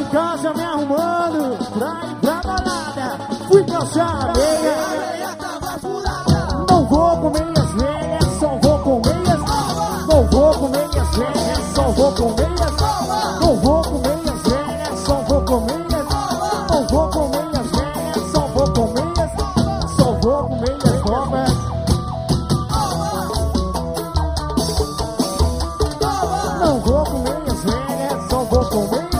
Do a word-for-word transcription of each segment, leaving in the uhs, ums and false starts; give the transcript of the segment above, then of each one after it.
casa me arrumando pra ir pra balada. Fui calçar a meia, não vou com meias velhas, só vou com meias. Não vou com meias velhas, só vou com meias. Não vou com meias velhas, só vou com meias. Não vou com meias velhas, só vou com meias. Só vou com meias novas. Não vou com meias velhas, só vou com meias.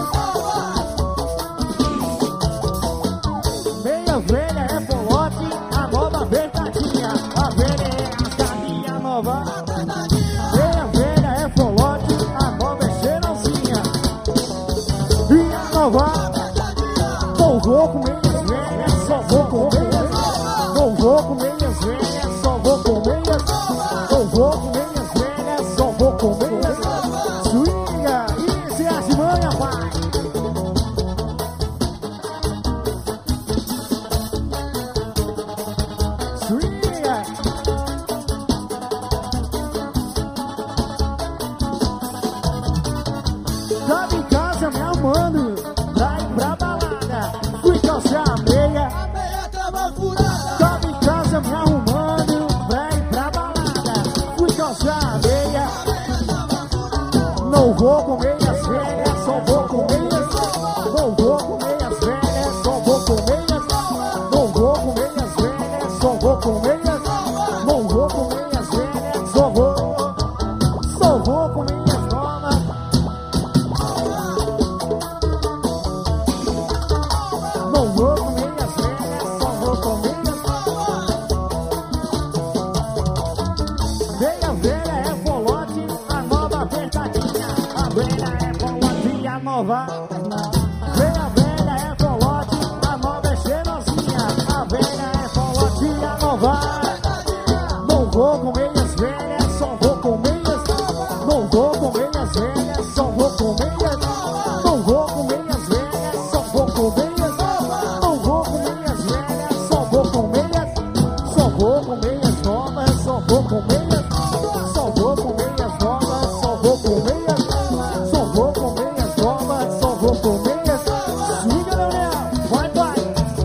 Meia velha é polote, a nova verdadinha. A velha é a carinha nova. Meia velha é polote, a nova é cheirosinha. E a nova, não vou com meias velhas, só vou com meias. Não vou com meias velhas, só vou com meias. Não vou com meias velhas, só vou com meias. Swinga, isso é a Simanha, pai. Swinga. Tava em casa me arrumando pra ir pra balada. Fui calçar a meia, tava em casa me arrumando pra ir pra balada. Fui calçar a meia, não vou com meias velhas, só vou com meias. Não vou com meias velhas, só vou com meias. Não vou com meias velhas, só vou com meias. Não vou com meias velhas, só vou. Só vou com meias novas. Não vou com meias velhas, só vou com meias. Meia velha é polote, a nova verdadinha. A velha é polote, a nova. Meia velha é polote, a nova é cheirosinha. A velha é polote, a nova. Não vou com meias velhas, só vou com meias. Não vou com meias velhas, só vou com meias. Não vou com meias velhas, só vou com meias. Não vou com meias velhas, só vou com meias. Só vou com meias novas, só vou com meias. Só vou com meias novas, só vou com meias. Só vou com meias novas, só vou com meias. Swinga, Leonel, vai, vai.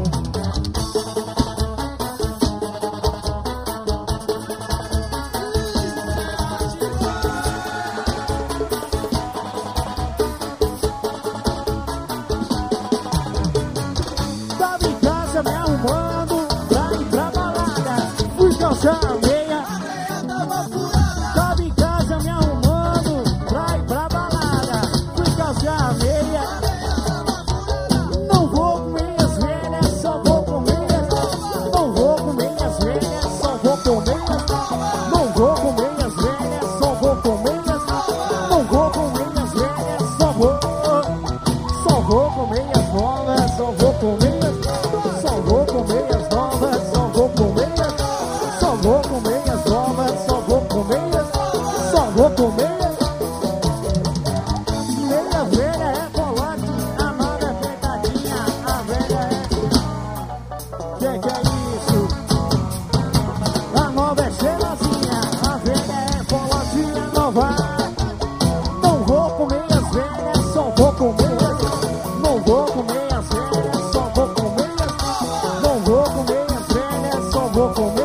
Tava em casa me arrumando pra ir pra balada. Fui calçar a meia, tava em casa me arrumando pra ir pra balada. Fui calçar a meia, não vou com meias velhas, só vou com meias. Não vou com meias velhas, só vou com meias. Não vou com meias velhas, só vou com meias. Não vou com meias velhas, só vou. Só vou com meias novas, só vou com meias. Só vou com meias novas, só vou com meias. Só vou com meias novas, só vou com meias. Só vou com meias. Meia velha é polote, a nova é verdadinha. A velha é... Que que é isso? A nova é cheirosinha. A velha é polote, a nova. Não vou com meias velhas, só vou com meias. Não vou com meias velhas, só vou com meias. Não vou com meias velhas, só vou com meias.